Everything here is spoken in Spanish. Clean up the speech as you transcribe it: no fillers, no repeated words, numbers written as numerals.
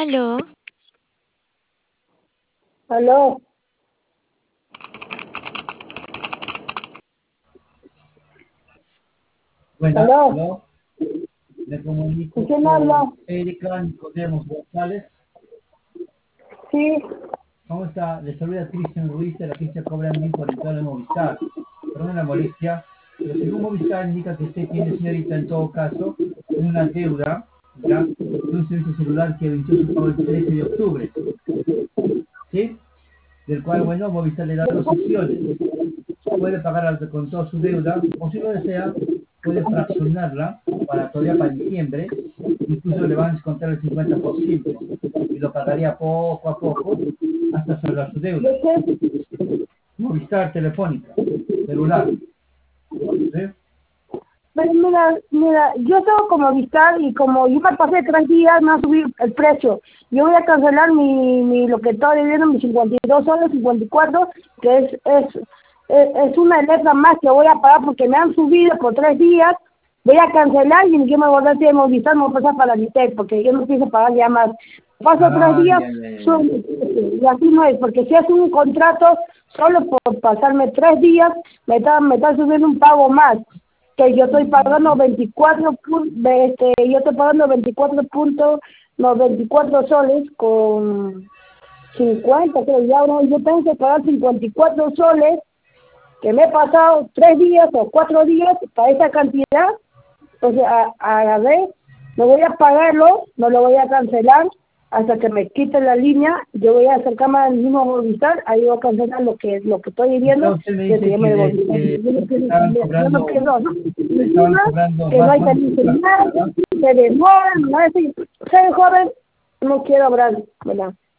Aló, Aló, Bueno, aló, aló, me ¿con comunico quién habla? con Erika Nicodemos González. Sí, ¿Cómo está? Le saluda Cristian Ruiz de la agencia Cobra Mil por entrar en Movistar. Perdón la molestia, pero según Movistar indica que usted tiene, señorita, en todo caso, una deuda, ¿ya? De un servicio celular que venció su pago el 13 de octubre, ¿sí? Del cual, bueno, Movistar le da dos opciones. Puede pagar con toda su deuda, o si lo desea, puede fraccionarla todavía para diciembre, incluso le van a descontar el 50% y lo pagaría poco a poco hasta saldar su deuda. ¿de qué? Movistar Telefónica, celular, ¿sí? Pero mira, yo tengo como Vistar y como yo me pasé 3 días, me ha subido el precio. Yo voy a cancelar lo que estaba debiendo, mis 52 soles, 54, que es una letra más que voy a pagar porque me han subido por 3 días. Voy a cancelar y yo me voy a dar de Movistar, me voy a pasar para Vitec porque yo no pienso pagar ya más. Paso tres Ay, días, ay, ay, ay, son, ay. y así no es, porque si es un contrato, solo por pasarme 3 días, me está subiendo un pago más que yo estoy pagando 24 yo estoy pagando 24 soles con 50, creo ya no, yo tengo que pagar 54 soles que me he pasado 3 días o 4 días para esa cantidad. Entonces a la vez no voy a pagarlo, no lo voy a cancelar hasta que me quiten la línea. Yo voy a acercarme al mismo Movistar, ahí voy a cancelar lo que estoy viviendo, Entonces usted me que dice ya que me devolví. Yo no le quiero estaban cambiar, yo no cobrando, quiero, ¿no? le estaban Encima, cobrando que no hay más calificar, ¿verdad? se demoran, no es, soy joven, no quiero hablar, ¿verdad?